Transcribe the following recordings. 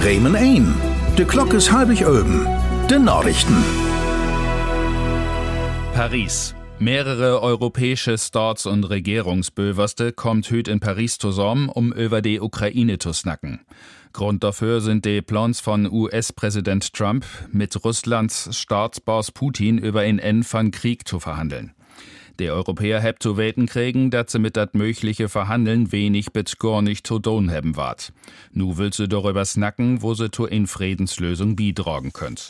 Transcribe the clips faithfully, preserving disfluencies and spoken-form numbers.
Bremen ein. De Glock is halbig oben. De Nachrichten. Paris. Mehrere europäische Staats- und Regierungsböverste kommt hüt in Paris zusammen, um über die Ukraine zu snacken. Grund dafür sind die Plans von U S-Präsident Trump, mit Russlands Staatsboss Putin über ein Ende von Krieg zu verhandeln. Die Europäer heb zu weten kriegen, dass sie mit dat mögliche Verhandeln wenig bis gar nicht zu tun haben wart. Nu will sie darüber snacken, wo sie zu in Friedenslösung beitragen könnt.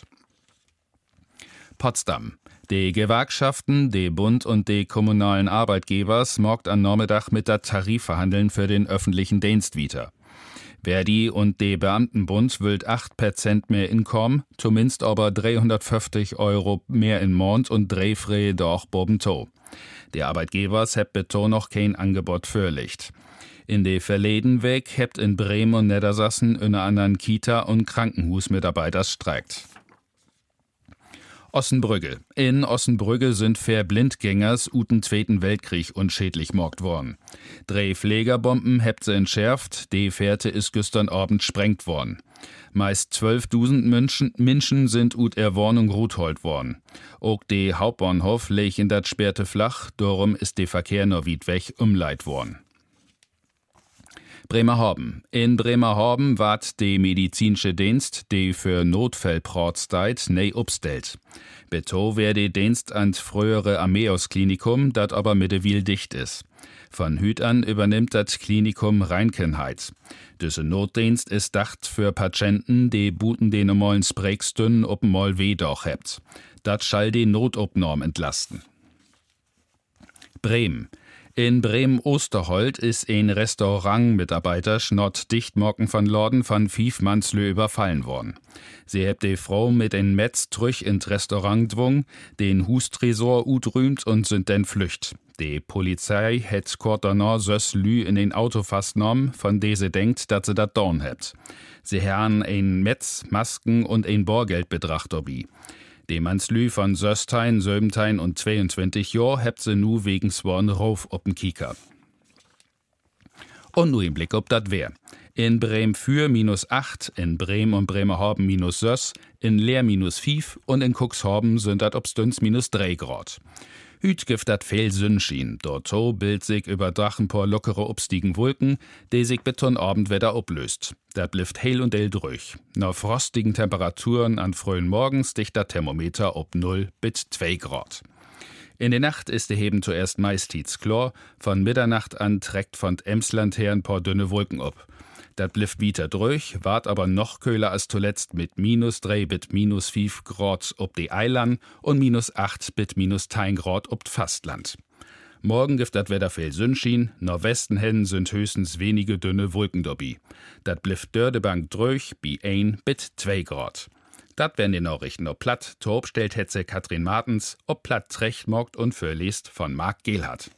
Potsdam. Die Gewerkschaften, die Bund und die kommunalen Arbeitgebers morgt am Nachmittag mit der Tarifverhandeln für den öffentlichen Dienst wieder. Verdi und die Beamtenbund wüllt acht Prozent mehr Inkommen, zumindest aber dreihundertfünfzig Euro mehr in Mond und drehfrei doch bobento. Die Arbeitgebers hebt beto noch kein Angebot vorlegt. In de verleden Weg hebt in Bremen und Niedersachsen eine anderen Kita- und Krankenhusmitarbeiter streikt. Ossenbrügge. In Ossenbrügge sind vier Blindgängers uten Zweiten Weltkrieg unschädlich morgt worden. Drei Pflegerbomben hebt sie entschärft, die Fährte ist gestern Abend sprengt worden. Meist zwölftausend Menschen, Menschen sind ut Erwarnung rutholt worden. Auch die Hauptbahnhof leg in dat sperrte flach, darum ist der Verkehr noch weit weg umleit worden. Bremerhaven. In Bremerhaven ward die medizinische Dienst, die für Notfallprat steit, nei upstellt. Beto wär die Dienst an frühere Armeeus-Klinikum, dat aber mittlerweile dicht is. Von hüt an übernimmt dat Klinikum Reinkenheit. Diese Notdienst ist dacht für Patienten, die buten den normalen Sprägstünnen ob mal weh doch hebt. Dat schall die Notopnorm entlasten. Bremen. In Bremen-Osterhold ist ein Restaurantmitarbeiter schnott dichtmorgen von Lorden von Fiefmannslö überfallen worden. Sie hebt die Frau mit ein Metz trüch ins Restaurant dwung, den Hustresor utrümt und sind denn flücht. Die Polizei het kort danach sös Lü in den Auto fastnommen, von de sie denkt, dat sie dat dorn hebt. Sie herren ein Metz, Masken und ein Borgeldbetrag dobi. Die Mannslü von Söstein, Söbentein und zweiundzwanzig Jahr hebt se nu wegen Sworn Rauf op'n Kieker. Und nu im Blick ob dat wär. In Bremen für minus acht, in Bremen und Bremerhaven minus sös, in Leer minus fief und in Cuxhaven sind dat obstüns minus drei Grad. Hüt gibt dat viel Sonnenschein, dort so bild sich über Drachen paar lockere obstiegen Wolken, die sich beton Abendwetter oblöst. Dat blifft hell und hell durch. Nach frostigen Temperaturen an frühen Morgens sticht dat Thermometer ob null bis zwei Grad. In der Nacht ist der Heben zuerst meist klar, von Mitternacht an trägt von Emsland her ein paar dünne Wolken ob. Dat blifft wieder durch, wart aber noch köhler als zuletzt mit minus drei bis minus fünf Grad ob die Eiland und minus acht bis minus zehn Grad ob Fastland. Morgen gibt dat Wetter viel Sonnenschein, nach Westen hin sind höchstens wenige dünne Wolken dobi. Dat blifft Dördebank durch, bi ein bis zwei Grad. Dat wären die Nachrichten ob Platt, Torb stellt Hetze Katrin Martens, ob Platt Trecht morgt und vorliest von Marc Gehlhardt.